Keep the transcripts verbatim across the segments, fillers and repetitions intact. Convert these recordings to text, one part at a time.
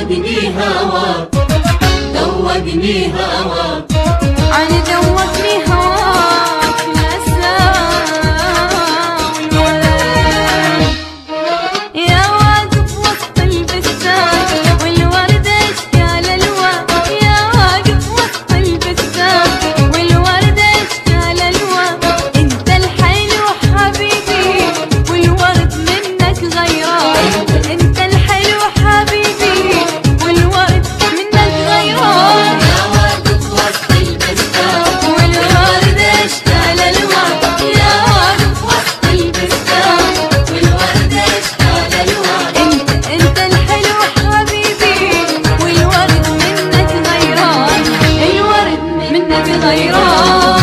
دوقني هواك دوقني هواك أنا دوقني هواك يا واقف وسط البستان والورد اشكال الوان، يا واقف وسط البستان والورد اشكال الوان. انت الحلو حبيبي والورد منك غيران، انت الحلو حبيبي والورد منك غيران. يا واقف وسط البستان والورد اشكال الوان، يا واقف وسط البستان والورد اشكال الوان. انت انت الحلو حبيبي والورد منك غيران، الورد منك غيران.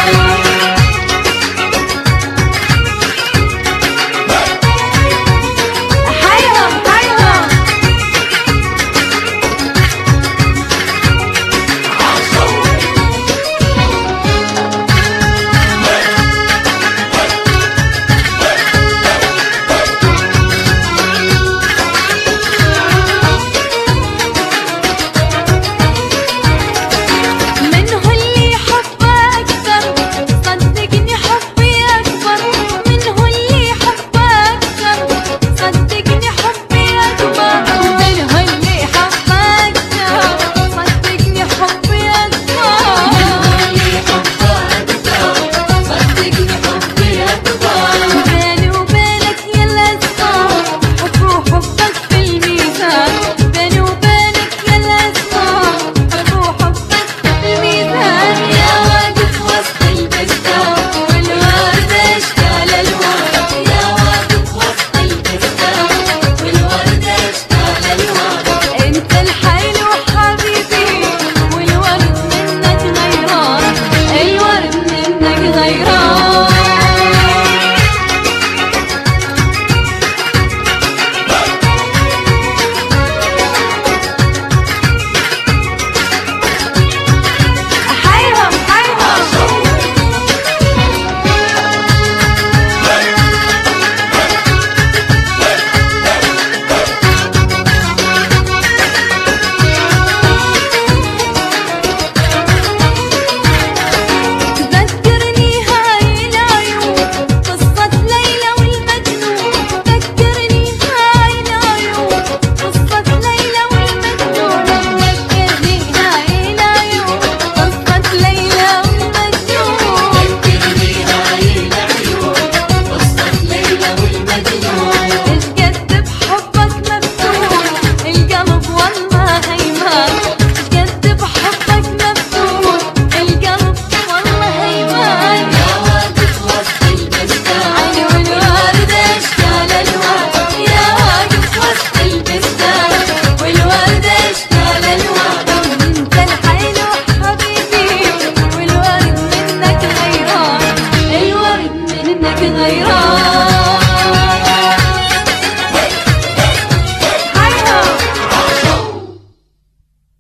حيهم حيهم منه اللي حبه أكثر، صدقني حبي أكبر. منه اللي حبه أكثر، صدقني حبي أكبر. منه اللي حبه أكثر، صدقني حبي أكبر. اللي حبه أكثر صدقني حبي أكبر. بيني وبينك يا الأسرار حب وحبك في الميزان، بيني وبينك يا الأسرار حب وحبك في الميزان. يا واقف وسط البستان والورد اشكال الوان، يا واقف وسط البستان والورد اشكال الوان. انت الحلو حبيبي والورد منك غيران، الورد منك غيران. حيهم حيهم ذكرني هاي العيون قصة ليلى والمجنون، ذكرني هاي العيون قصة ليلى والمجنون. ذكرني هاي العيون قصة ليلى والمجنون. ذكرني هاي العيون قصة ليلى والمجنون. ايش قد بحبك مفتون القلب والله هيمان، ايش قد بحبك مفتون القلب والله هيمان. يا واقف وسط البستان عيني والورد اشكال الوان، يا واقف وسط البستان والورد اشكال الوان. انت الحلو حبيبي والورد منك غيران، الورد منك غيران.